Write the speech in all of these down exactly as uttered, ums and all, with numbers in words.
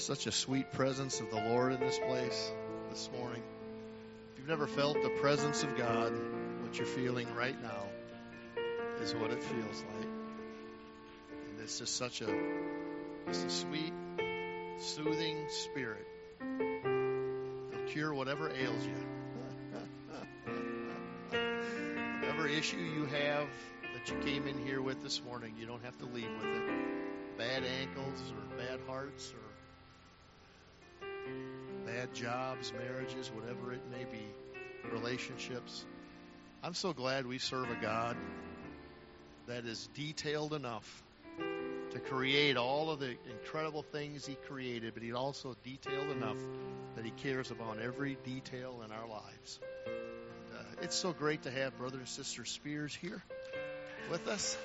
Such a sweet presence of the Lord in this place this morning. If you've never felt the presence of God, what you're feeling right now is what it feels like. And it's just such a, just a sweet, soothing spirit. It'll cure whatever ails you. Whatever issue you have that you came in here with this morning, you don't have to leave with it. Bad ankles or bad hearts or bad jobs, marriages, whatever it may be, relationships. I'm so glad we serve a God that is detailed enough to create all of the incredible things He created, but He's also detailed enough that He cares about every detail in our lives. And, uh, it's so great to have Brother and Sister Spears here with us.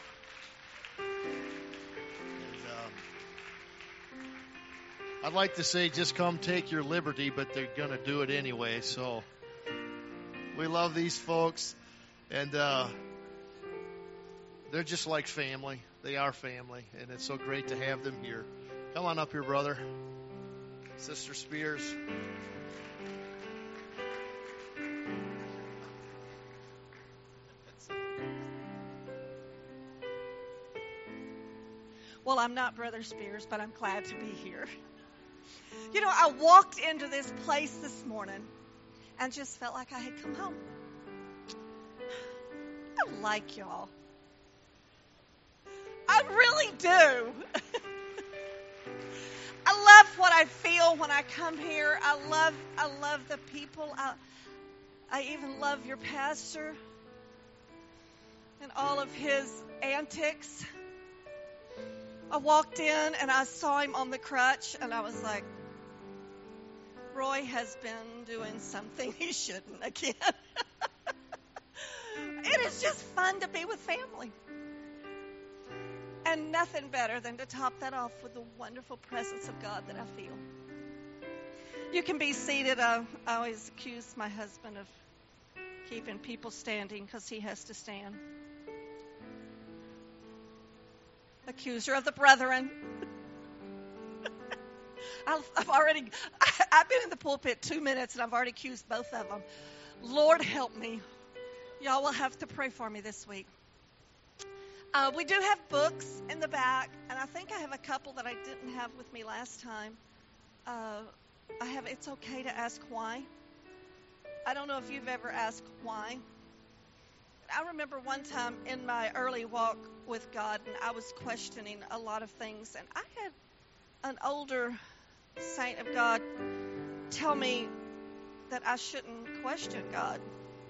I'd like to say just come take your liberty, but they're going to do it anyway. So we love these folks, and uh, they're just like family. They are family, and it's so great to have them here. Come on up here, brother. Sister Spears. Well, I'm not Brother Spears, but I'm glad to be here. You know, I walked into this place this morning and just felt like I had come home. I like y'all. I really do. I love what I feel when I come here. I love I love the people. I, I even love your pastor and all of his antics. I walked in and I saw him on the crutch and I was like, Roy has been doing something he shouldn't again. It is just fun to be with family. And nothing better than to top that off with the wonderful presence of God that I feel. You can be seated. Uh, I always accuse my husband of keeping people standing because he has to stand. Accuser of the brethren. I've already, I've been in the pulpit two minutes and I've already accused both of them. Lord help me. Y'all will have to pray for me this week. Uh, we do have books in the back, and I think I have a couple that I didn't have with me last time. Uh, I have It's Okay to Ask Why. I don't know if you've ever asked why. I remember one time in my early walk with God, and I was questioning a lot of things, and I had an older saint of God tell me that I shouldn't question God.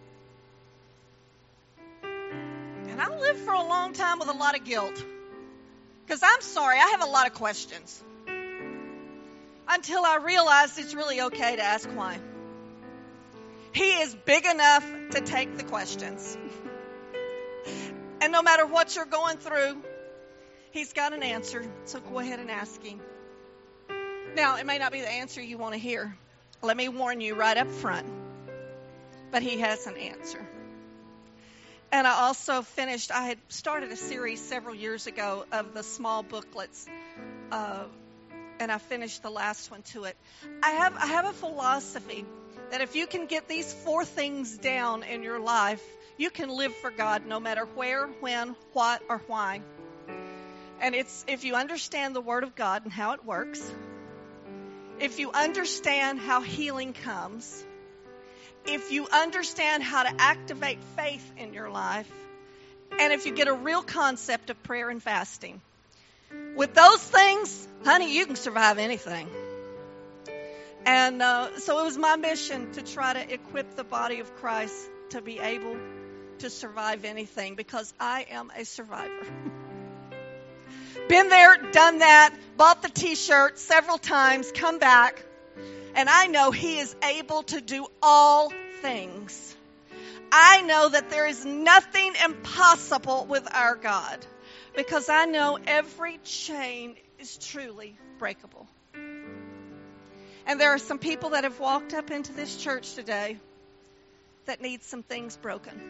And I lived for a long time with a lot of guilt. Because I'm sorry, I have a lot of questions. Until I realized it's really okay to ask why. He is big enough to take the questions. And no matter what you're going through, He's got an answer. So go ahead and ask Him. Now, it may not be the answer you want to hear. Let me warn you right up front. But He has an answer. And I also finished, I had started a series several years ago of the small booklets. Uh, and I finished the last one to it. I have I have a philosophy that if you can get these four things down in your life, you can live for God no matter where, when, what, or why. And it's if you understand the Word of God and how it works, if you understand how healing comes, if you understand how to activate faith in your life, and if you get a real concept of prayer and fasting. With those things, honey, you can survive anything. And uh, so it was my mission to try to equip the body of Christ to be able to survive anything, because I am a survivor. Been there, done that, bought the t-shirt several times, come back, and I know He is able to do all things. I know that there is nothing impossible with our God, because I know every chain is truly breakable. And there are some people that have walked up into this church today that need some things broken.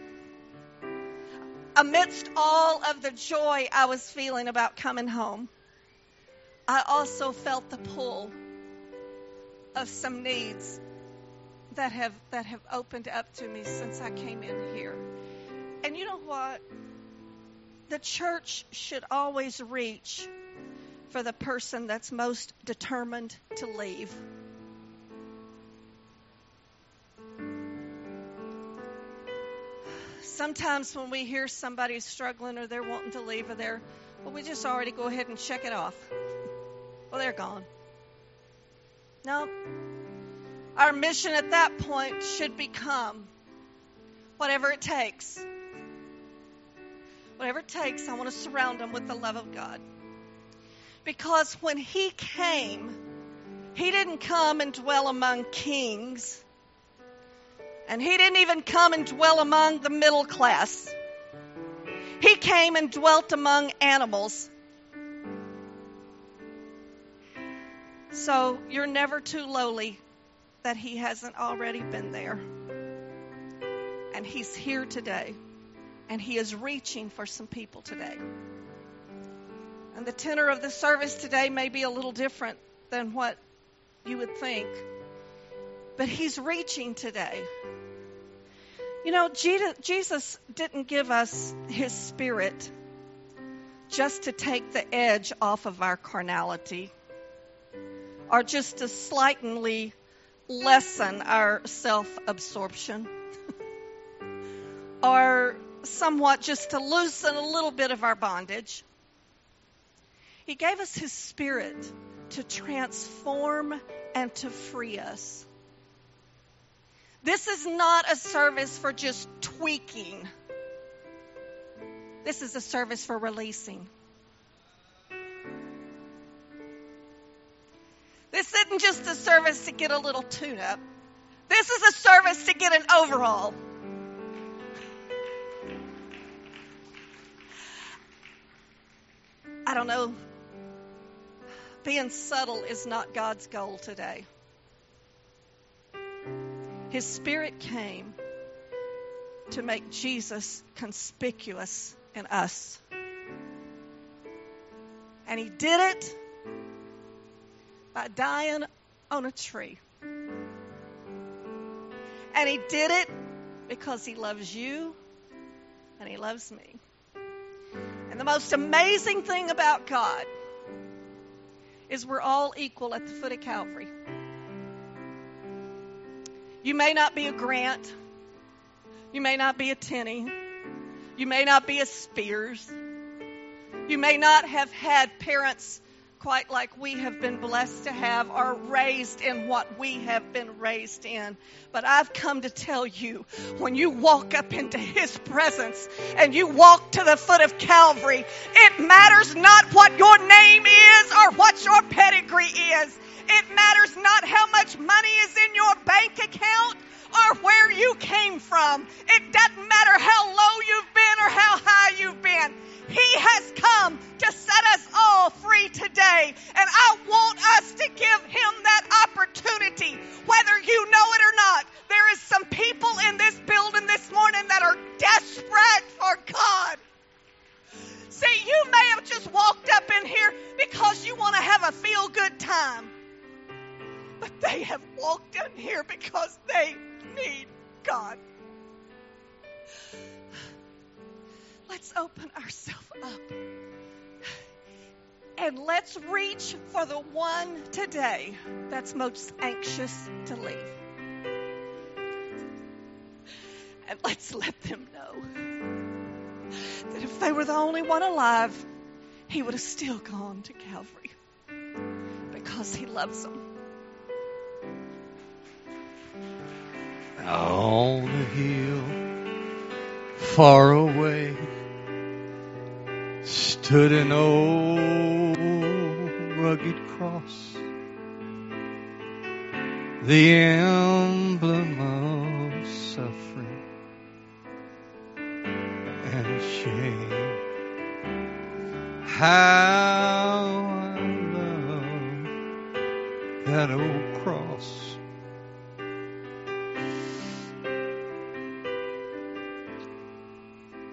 Amidst all of the joy I was feeling about coming home, I also felt the pull of some needs that have that have opened up to me since I came in here. And you know what? The church should always reach for the person that's most determined to leave. Sometimes when we hear somebody's struggling or they're wanting to leave or they're, well, we just already go ahead and check it off. Well, they're gone. No. Our mission at that point should become whatever it takes. Whatever it takes, I want to surround them with the love of God. Because when he came, he didn't come and dwell among kings. And he didn't even come and dwell among the middle class. He came and dwelt among animals. So you're never too lowly that he hasn't already been there. And he's here today. And he is reaching for some people today. And the tenor of the service today may be a little different than what you would think. But he's reaching today. You know, Jesus didn't give us his Spirit just to take the edge off of our carnality or just to slightly lessen our self-absorption or somewhat just to loosen a little bit of our bondage. He gave us his Spirit to transform and to free us. This is not a service for just tweaking. This is a service for releasing. This isn't just a service to get a little tune-up. This is a service to get an overhaul. I don't know. Being subtle is not God's goal today. His Spirit came to make Jesus conspicuous in us. And he did it by dying on a tree. And he did it because he loves you and he loves me. And the most amazing thing about God is we're all equal at the foot of Calvary. You may not be a Grant. You may not be a Tenney. You may not be a Spears. You may not have had parents quite like we have been blessed to have or raised in what we have been raised in. But I've come to tell you, when you walk up into his presence and you walk to the foot of Calvary, it matters not what your name is or what your pedigree is. It matters not how much money is in your bank account or where you came from. It doesn't matter how low you've been or how high you've been. He has come to set us all free today. And I want us to give him that opportunity, whether you know it or not. There is some people in this building this morning that are desperate for God. See, you may have just walked up in here because you want to have a feel-good time. But they have walked in here because they need God. Let's open ourselves up. And let's reach for the one today that's most anxious to leave. And let's let them know that if they were the only one alive, he would have still gone to Calvary because he loves them. On a hill far away stood an old rugged cross, the emblem of suffering and shame. How I love that old cross.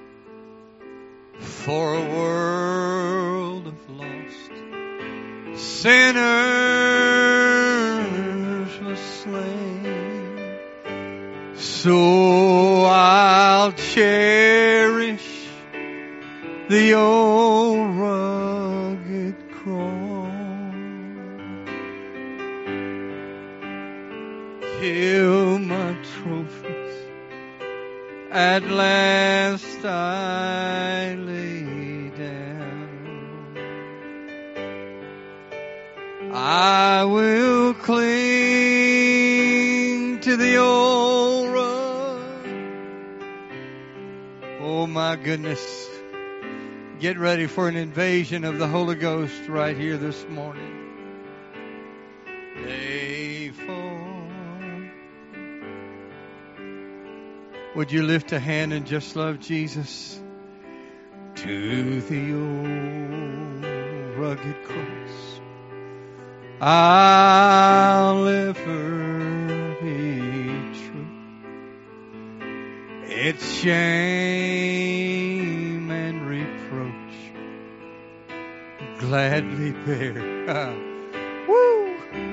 For a world of lost sinners was slain. So I'll cherish the old rugged cross till my trophies at last I lay down. I will cling to the old rug. Oh my goodness. Get ready for an invasion of the Holy Ghost right here this morning. Day four. Would you lift a hand and just love Jesus? To the old rugged cross I'll ever be true. It's shame and reproach gladly bear. Woo!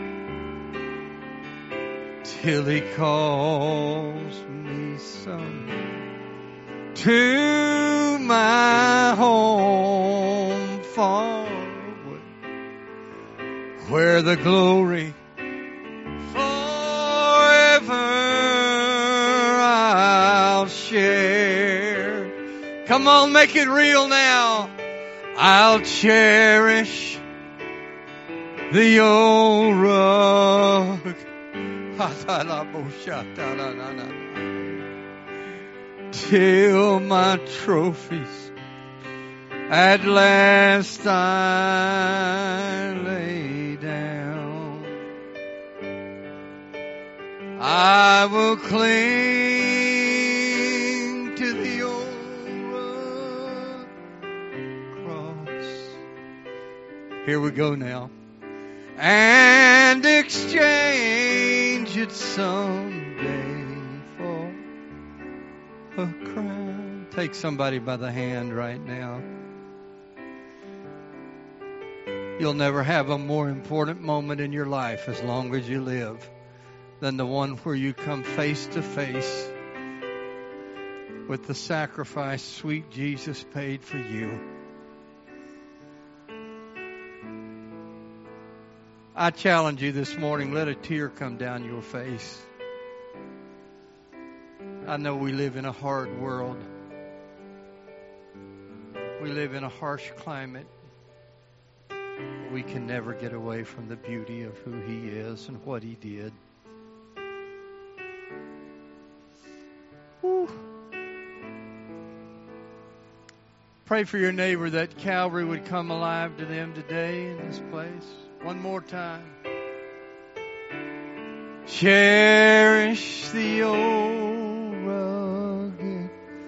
Till he calls me son to my home far away, where the glory forever I'll share. Come on, make it real now. I'll cherish the old rug till my trophies at last I lay down. I will cling to the old rug cross. Here we go now. And exchange it someday for a crown. Take somebody by the hand right now. You'll never have a more important moment in your life as long as you live than the one where you come face to face with the sacrifice sweet Jesus paid for you. I challenge you this morning, let a tear come down your face. I know we live in a hard world. We live in a harsh climate. We can never get away from the beauty of who He is and what He did. Woo. Pray for your neighbor that Calvary would come alive to them today in this place. One more time. Cherish the old rugged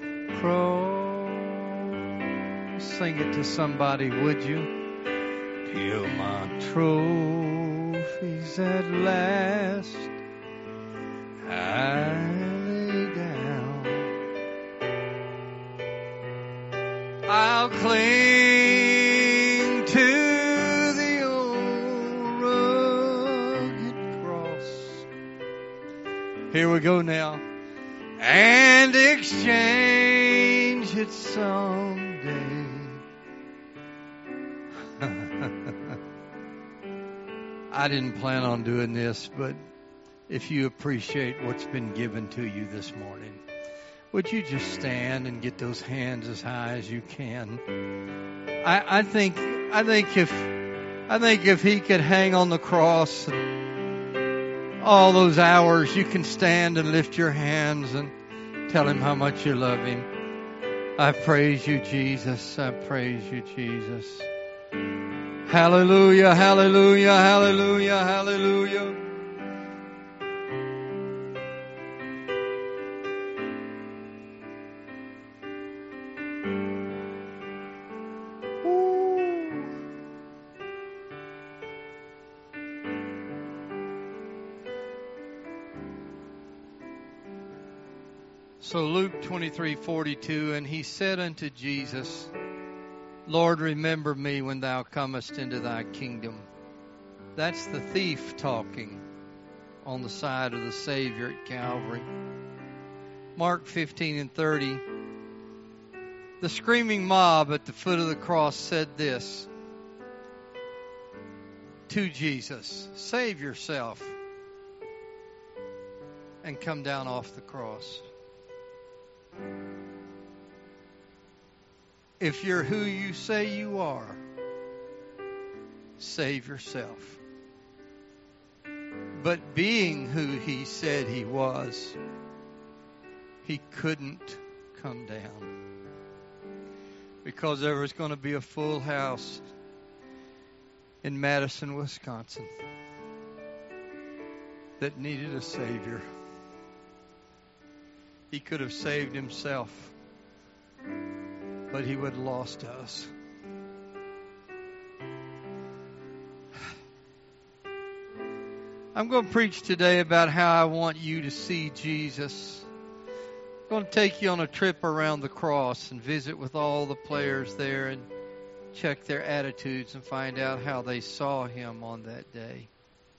cross. Sing it to somebody, would you? Till my trophies at last I lay down. I'll cling to Here we go now. And exchange it someday. I didn't plan on doing this, but if you appreciate what's been given to you this morning, would you just stand and get those hands as high as you can? I, I think I think if I think if He could hang on the cross and all those hours, you can stand and lift your hands and tell Him how much you love Him. I praise you, Jesus. I praise you, Jesus. Hallelujah, hallelujah, hallelujah, hallelujah. So Luke twenty-three forty-two, and he said unto Jesus, Lord, remember me when thou comest into thy kingdom. That's the thief talking on the side of the Savior at Calvary. Mark fifteen and thirty. The screaming mob at the foot of the cross said this to Jesus, "Save yourself and come down off the cross." If you're who you say you are, save yourself. But being who he said he was, he couldn't come down. Because there was going to be a full house in Madison, Wisconsin that needed a Savior. He could have saved himself, but he would have lost us. I'm going to preach today about how I want you to see Jesus. I'm going to take you on a trip around the cross and visit with all the players there and check their attitudes and find out how they saw him on that day.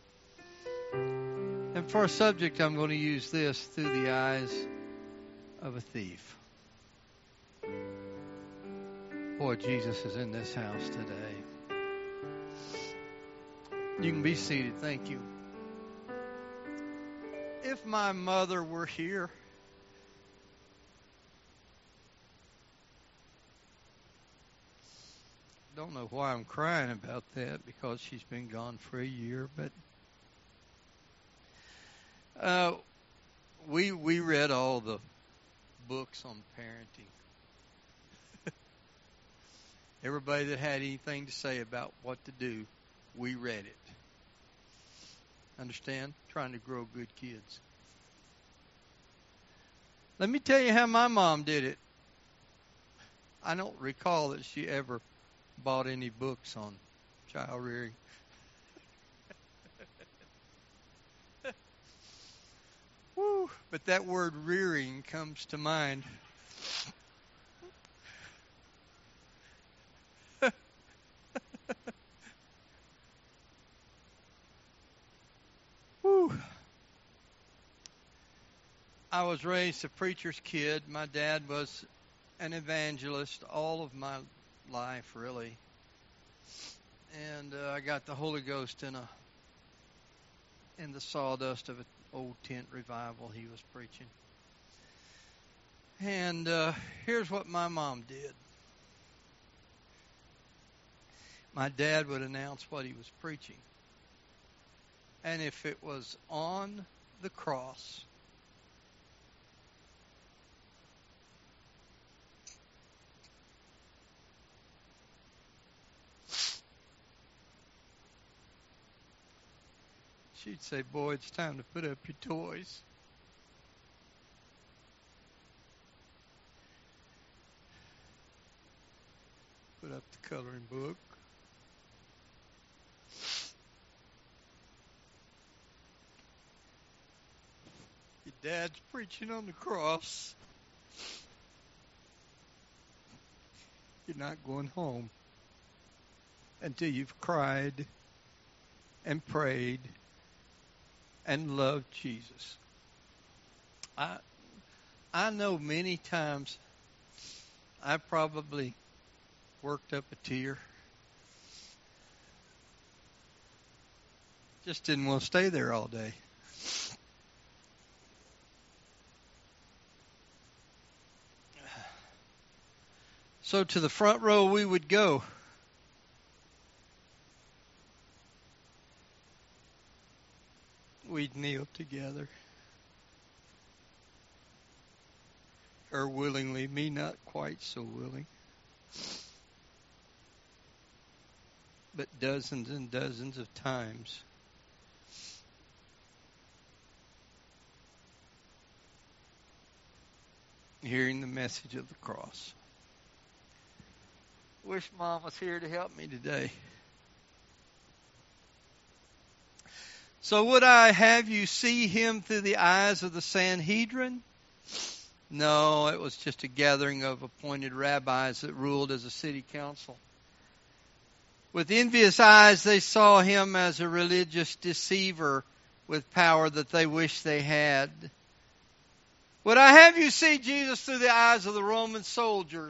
And for a subject, I'm going to use this: through the eyes of a thief. Boy, Jesus is in this house today. You can be seated. Thank you. If my mother were here, don't know why I'm crying about that, because she's been gone for a year, but uh, we we read all the books on parenting. Everybody that had anything to say about what to do, we read it. Understand? Trying to grow good kids. Let me tell you how my mom did it. I don't recall that she ever bought any books on child rearing. Woo, but that word rearing comes to mind. Woo. I was raised a preacher's kid. My dad was an evangelist all of my life, really. And uh, I got the Holy Ghost in a in the sawdust of an old tent revival he was preaching. And uh, here's what my mom did. My dad would announce what he was preaching. And if it was on the cross, she'd say, "Boy, it's time to put up your toys." Put up the coloring book. Your dad's preaching on the cross. You're not going home until you've cried and prayed and loved Jesus. I I know many times I probably worked up a tear. Just didn't want to stay there all day. So to the front row we would go. We'd kneel together. Her willingly, me not quite so willing. But dozens and dozens of times. Hearing the message of the cross. Wish Mom was here to help me today. So would I have you see him through the eyes of the Sanhedrin? No, it was just a gathering of appointed rabbis that ruled as a city council. With envious eyes they saw him as a religious deceiver with power that they wished they had. Would I have you see Jesus through the eyes of the Roman soldiers?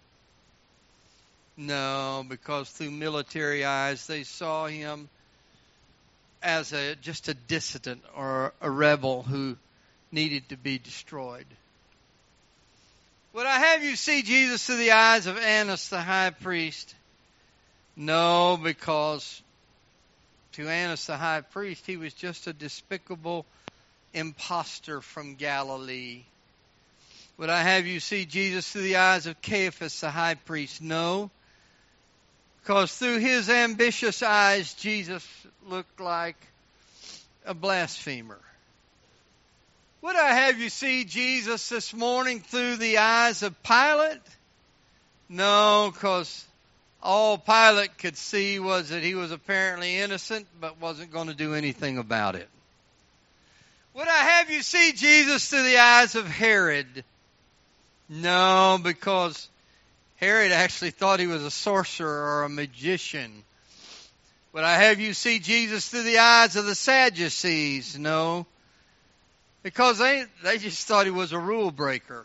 No, because through military eyes they saw him as a just a dissident or a rebel who needed to be destroyed. Would I have you see Jesus through the eyes of Annas the high priest? No, because to Annas the high priest, he was just a despicable impostor from Galilee. Would I have you see Jesus through the eyes of Caiaphas the high priest? No, because through his ambitious eyes, Jesus looked like a blasphemer. Would I have you see Jesus this morning through the eyes of Pilate? No, because all Pilate could see was that he was apparently innocent, but wasn't going to do anything about it. Would I have you see Jesus through the eyes of Herod? No, because Herod actually thought he was a sorcerer or a magician. Would I have you see Jesus through the eyes of the Sadducees? No, because they, they just thought he was a rule breaker.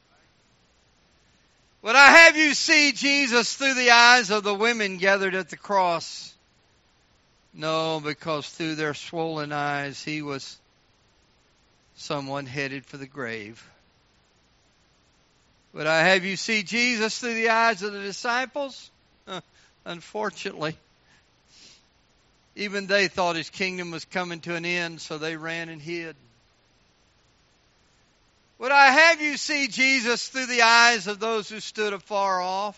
Would I have you see Jesus through the eyes of the women gathered at the cross? No, because through their swollen eyes, he was someone headed for the grave. Would I have you see Jesus through the eyes of the disciples? Uh, unfortunately, even they thought his kingdom was coming to an end, so they ran and hid. Would I have you see Jesus through the eyes of those who stood afar off?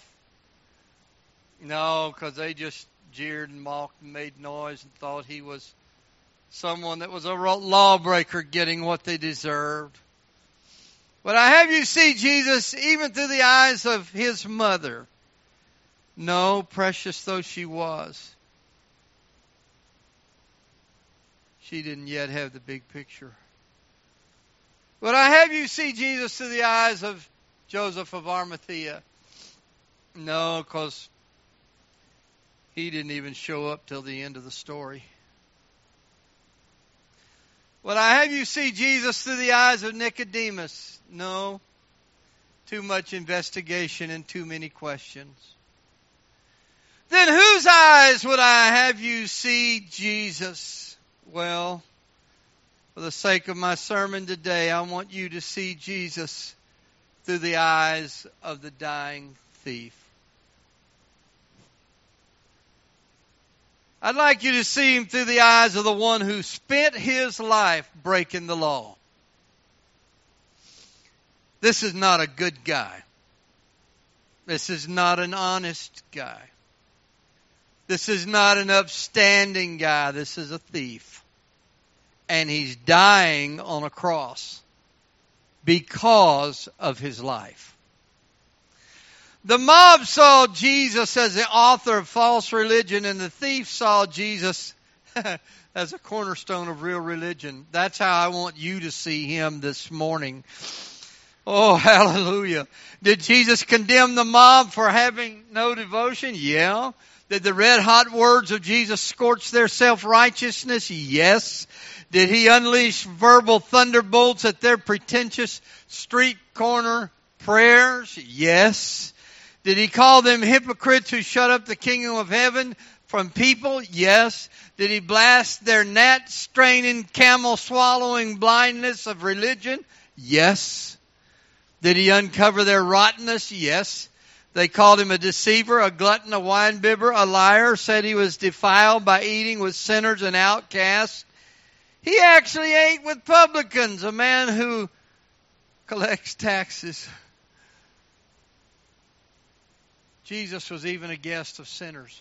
No, because they just jeered and mocked and made noise and thought he was someone that was a lawbreaker getting what they deserved. Would I have you see Jesus even through the eyes of his mother? No, precious though she was, she didn't yet have the big picture. Would I have you see Jesus through the eyes of Joseph of Arimathea? No, because he didn't even show up till the end of the story. Would I have you see Jesus through the eyes of Nicodemus? No, too much investigation and too many questions. Then whose eyes would I have you see Jesus? Well, for the sake of my sermon today, I want you to see Jesus through the eyes of the dying thief. I'd like you to see him through the eyes of the one who spent his life breaking the law. This is not a good guy. This is not an honest guy. This is not an upstanding guy. This is a thief. And he's dying on a cross because of his life. The mob saw Jesus as the author of false religion, and the thief saw Jesus as a cornerstone of real religion. That's how I want you to see him this morning. Oh, hallelujah. Did Jesus condemn the mob for having no devotion? Yeah. Did the red hot words of Jesus scorch their self-righteousness? Yes. Did he unleash verbal thunderbolts at their pretentious street corner prayers? Yes. Did he call them hypocrites who shut up the kingdom of heaven from people? Yes. Did he blast their gnat-straining, camel-swallowing blindness of religion? Yes. Did he uncover their rottenness? Yes. They called him a deceiver, a glutton, a winebibber, a liar, said he was defiled by eating with sinners and outcasts. He actually ate with publicans, a man who collects taxes. Jesus was even a guest of sinners.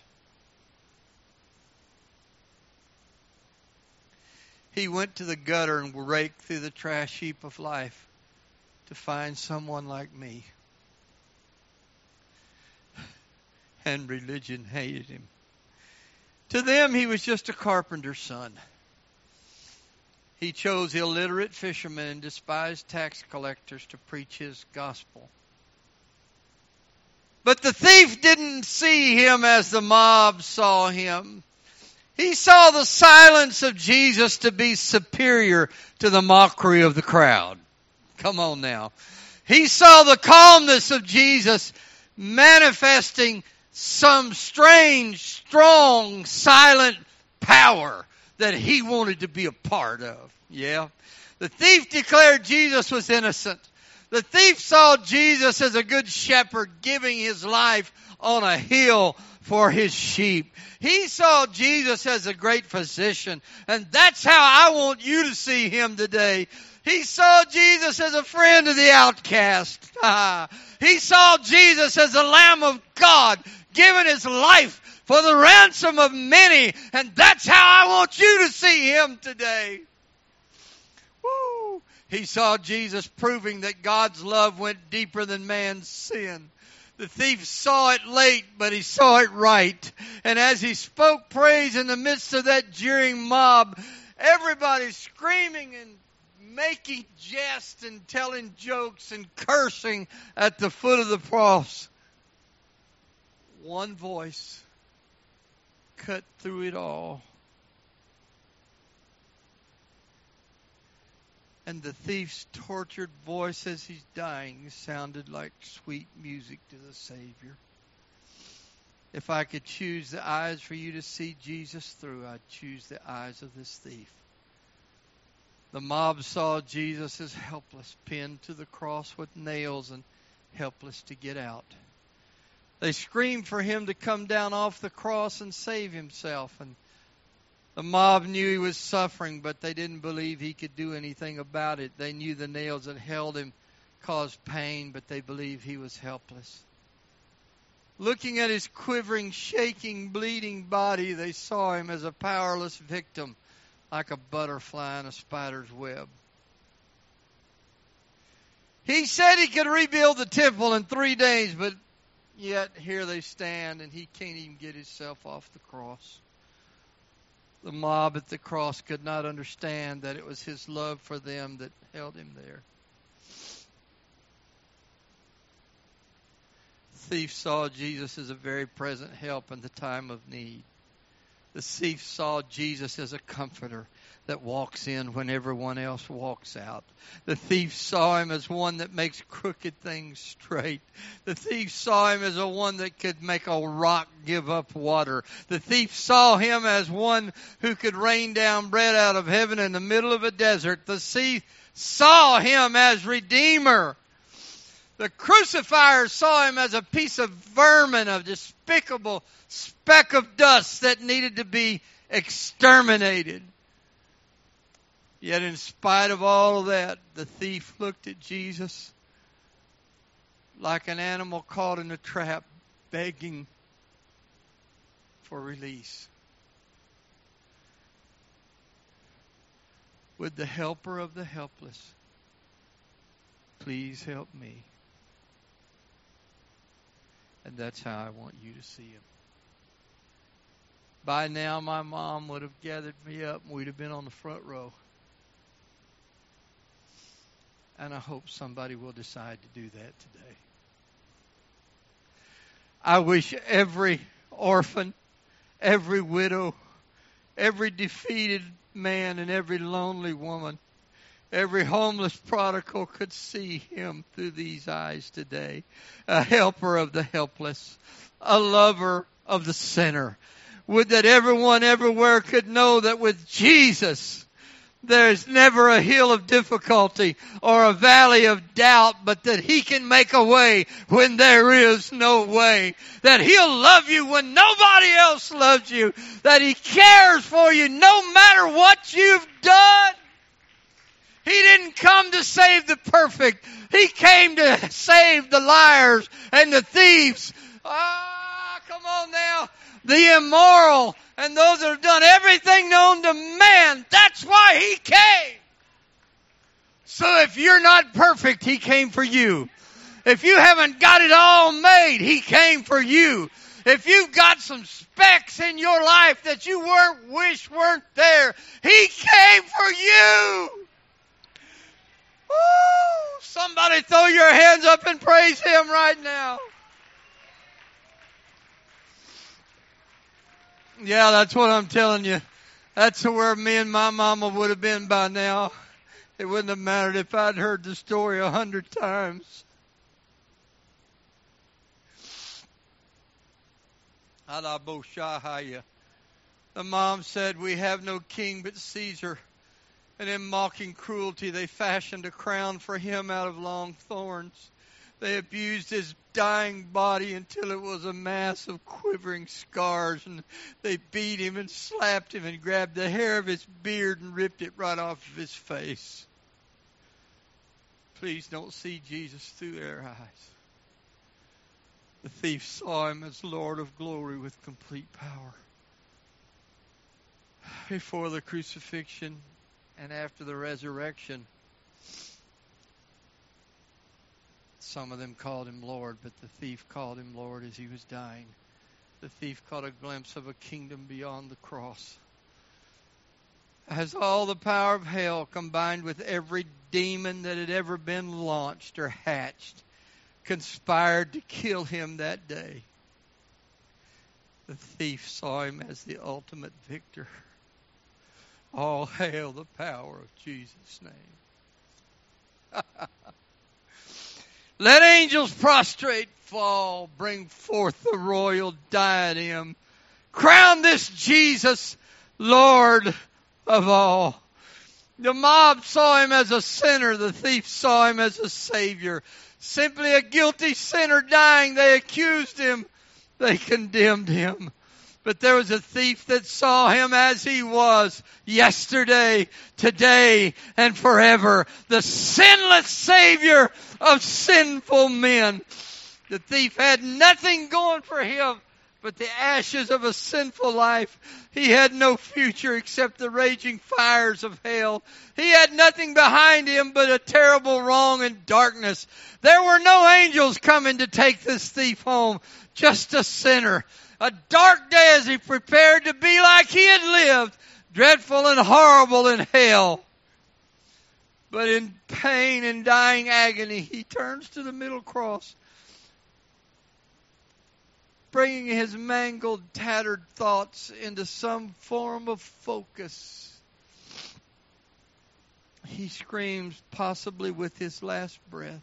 He went to the gutter and raked through the trash heap of life to find someone like me. And religion hated him. To them, he was just a carpenter's son. He chose illiterate fishermen and despised tax collectors to preach his gospel. But the thief didn't see him as the mob saw him. He saw the silence of Jesus to be superior to the mockery of the crowd. Come on now. He saw the calmness of Jesus manifesting some strange, strong, silent power that he wanted to be a part of. Yeah. The thief declared Jesus was innocent. The thief saw Jesus as a good shepherd giving his life on a hill for his sheep. He saw Jesus as a great physician, and that's how I want you to see him today. He saw Jesus as a friend of the outcast. He saw Jesus as the Lamb of God giving his life for the ransom of many, and that's how I want you to see him today. Woo! He saw Jesus proving that God's love went deeper than man's sin. The thief saw it late, but he saw it right. And as he spoke praise in the midst of that jeering mob, everybody screaming and making jest and telling jokes and cursing at the foot of the cross. One voice cut through it all. And the thief's tortured voice as he's dying sounded like sweet music to the Savior. If I could choose the eyes for you to see Jesus through, I'd choose the eyes of this thief. The mob saw Jesus as helpless, pinned to the cross with nails and helpless to get out. They screamed for him to come down off the cross and save himself. And the mob knew he was suffering, but they didn't believe he could do anything about it. They knew the nails that held him caused pain, but they believed he was helpless. Looking at his quivering, shaking, bleeding body, they saw him as a powerless victim, like a butterfly in a spider's web. He said he could rebuild the temple in three days, but yet here they stand, and he can't even get himself off the cross. The mob at the cross could not understand that it was his love for them that held him there. The thief saw Jesus as a very present help in the time of need. The thief saw Jesus as a comforter that walks in when everyone else walks out. The thief saw him as one that makes crooked things straight. The thief saw him as a one that could make a rock give up water. The thief saw him as one who could rain down bread out of heaven in the middle of a desert. The thief saw him as Redeemer. The crucifier saw him as a piece of vermin, a despicable speck of dust that needed to be exterminated. Yet in spite of all of that, the thief looked at Jesus like an animal caught in a trap, begging for release. Would the helper of the helpless please help me? And that's how I want you to see him. By now, my mom would have gathered me up and we'd have been on the front row. And I hope somebody will decide to do that today. I wish every orphan, every widow, every defeated man, and every lonely woman, every homeless prodigal could see him through these eyes today. A helper of the helpless, a lover of the sinner. Would that everyone everywhere could know that with Jesus, there's never a hill of difficulty or a valley of doubt, but that he can make a way when there is no way. That he'll love you when nobody else loves you. That he cares for you no matter what you've done. He didn't come to save the perfect. He came to save the liars and the thieves. Ah, come on now. The immoral and those that have done everything known to man. That's why he came. So if you're not perfect, he came for you. If you haven't got it all made, he came for you. If you've got some specks in your life that you weren't wish weren't there, he came for you. Woo! Somebody throw your hands up and praise him right now. Yeah, that's what I'm telling you. That's where me and my mama would have been by now. It wouldn't have mattered if I'd heard the story a hundred times. The mom said, "We have no king but Caesar." And in mocking cruelty, they fashioned a crown for him out of long thorns. They abused his dying body until it was a mass of quivering scars. And they beat him and slapped him and grabbed the hair of his beard and ripped it right off of his face. Please don't see Jesus through their eyes. The thief saw him as Lord of glory with complete power. Before the crucifixion and after the resurrection, some of them called him Lord, but the thief called him Lord as he was dying. The thief caught a glimpse of a kingdom beyond the cross. As all the power of hell combined with every demon that had ever been launched or hatched conspired to kill him that day, the thief saw him as the ultimate victor. All hail the power of Jesus' name. Let angels prostrate fall, bring forth the royal diadem. Crown this Jesus Lord of all. The mob saw him as a sinner. The thief saw him as a Savior. Simply a guilty sinner dying. They accused him. They condemned him. But there was a thief that saw him as he was, yesterday, today, and forever. The sinless Savior of sinful men. The thief had nothing going for him but the ashes of a sinful life. He had no future except the raging fires of hell. He had nothing behind him but a terrible wrong and darkness. There were no angels coming to take this thief home, just a sinner. A dark day as he prepared to be like he had lived, dreadful and horrible in hell. But in pain and dying agony, he turns to the middle cross, bringing his mangled, tattered thoughts into some form of focus. He screams, possibly with his last breath,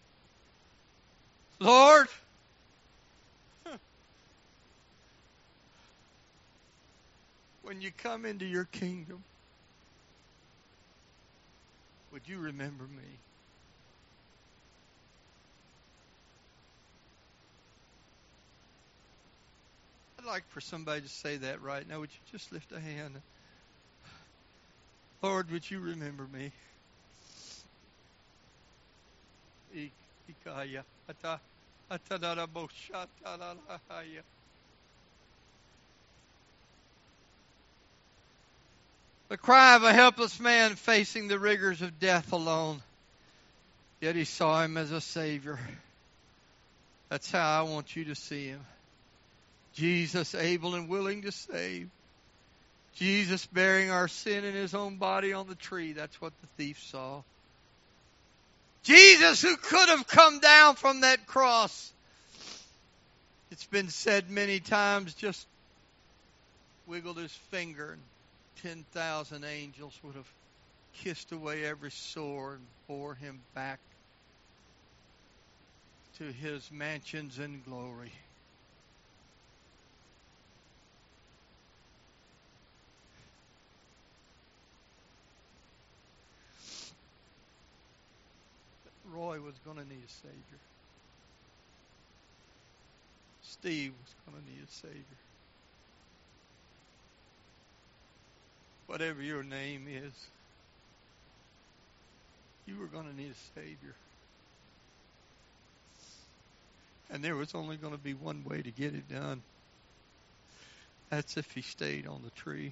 "Lord, when you come into your kingdom, would you remember me?" I'd like for somebody to say that right now. Would you just lift a hand? Lord, would you remember me? The cry of a helpless man facing the rigors of death alone. Yet he saw him as a Savior. That's how I want you to see him. Jesus able and willing to save. Jesus bearing our sin in his own body on the tree. That's what the thief saw. Jesus who could have come down from that cross. It's been said many times, just wiggled his finger and ten thousand angels would have kissed away every sore and bore him back to his mansions in glory. Roy was going to need a Savior. Steve was going to need a Savior. Whatever your name is, you were going to need a Savior. And there was only going to be one way to get it done. That's if he stayed on the tree.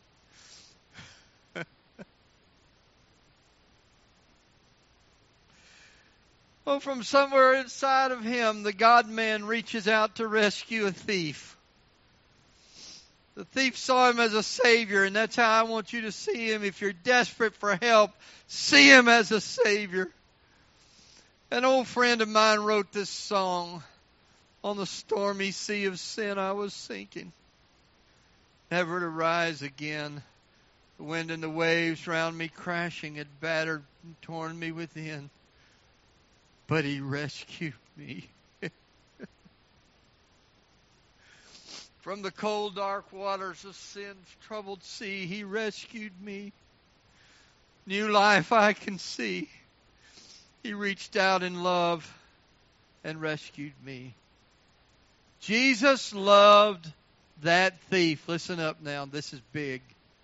Well, from somewhere inside of him, the God-man reaches out to rescue a thief. The thief saw him as a Savior, and that's how I want you to see him. If you're desperate for help, see him as a Savior. An old friend of mine wrote this song, "On the stormy sea of sin I was sinking. never to rise again. The wind and the waves round me crashing had battered and torn me within. But He rescued me. From the cold, dark waters of sin's troubled sea, He rescued me. New life I can see. He reached out in love and rescued me. Jesus loved that thief. Listen up now. This is big.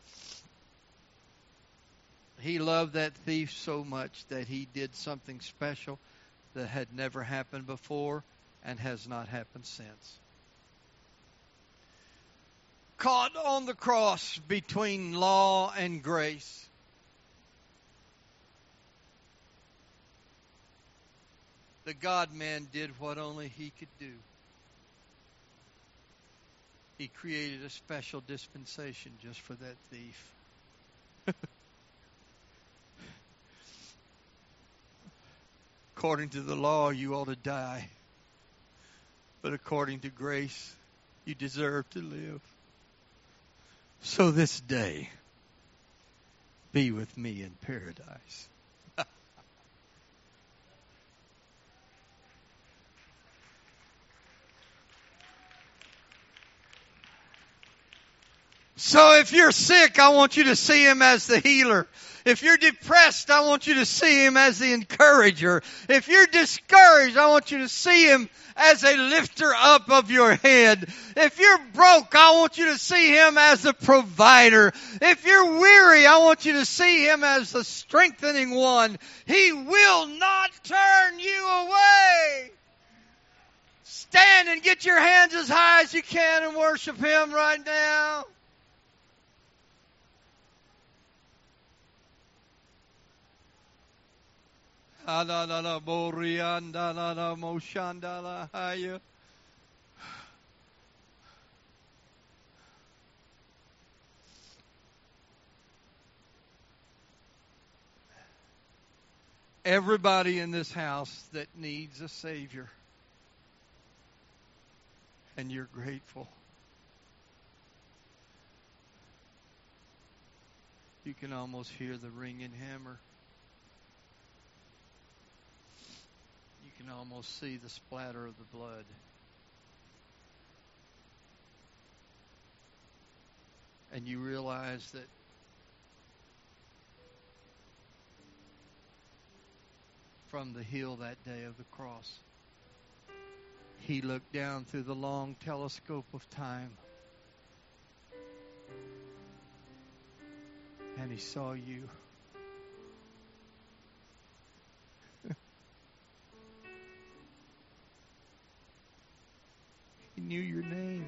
He loved that thief so much that He did something special that had never happened before and has not happened since. Caught on the cross between law and grace. The God-man did what only He could do. He created a special dispensation just for that thief. According to the law, you ought to die. But according to grace, you deserve to live. So this day, be with me in paradise. So if you're sick, I want you to see Him as the healer. If you're depressed, I want you to see Him as the encourager. If you're discouraged, I want you to see Him as a lifter up of your head. If you're broke, I want you to see Him as a provider. If you're weary, I want you to see Him as the strengthening one. He will not turn you away. Stand and get your hands as high as you can and worship Him right now. Everybody in this house that needs a Savior, and you're grateful. You can almost hear the ringing hammer. You can almost see the splatter of the blood. And you realize that from the hill that day of the cross, He looked down through the long telescope of time and He saw you. He knew your name.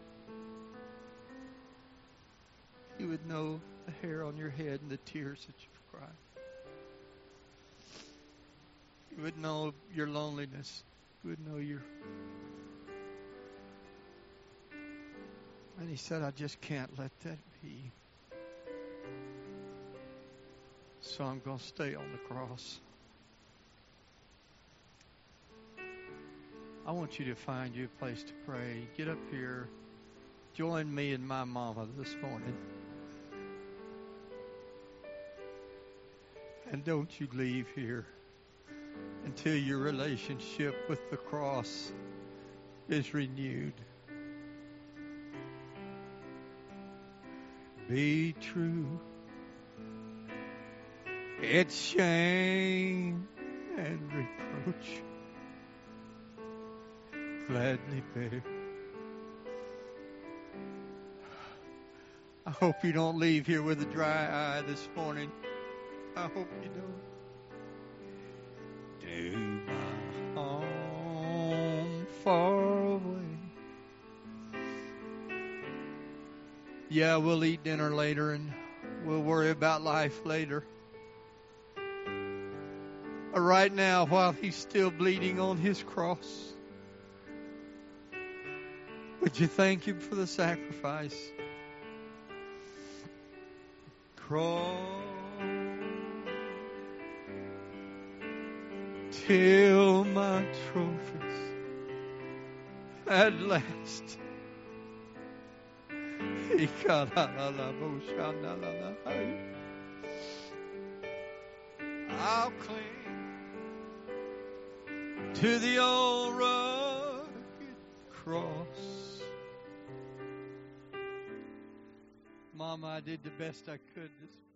He would know the hair on your head and the tears that you've cried. He would know your loneliness. He would know your... And He said, I just can't let that be. So I'm going to stay on the cross. I want you to find you a place to pray. Get up here. Join me and my mama this morning. And don't you leave here until your relationship with the cross is renewed. Be true. It's shame and reproach. Gladly bear. I hope you don't leave here with a dry eye this morning. I hope you don't. To my home far away. Yeah, we'll eat dinner later and we'll worry about life later. But right now, while He's still bleeding on His cross, would you thank Him for the sacrifice? Cross till my trophies at last I'll cling to the old rugged cross. Mama, I did the best I could this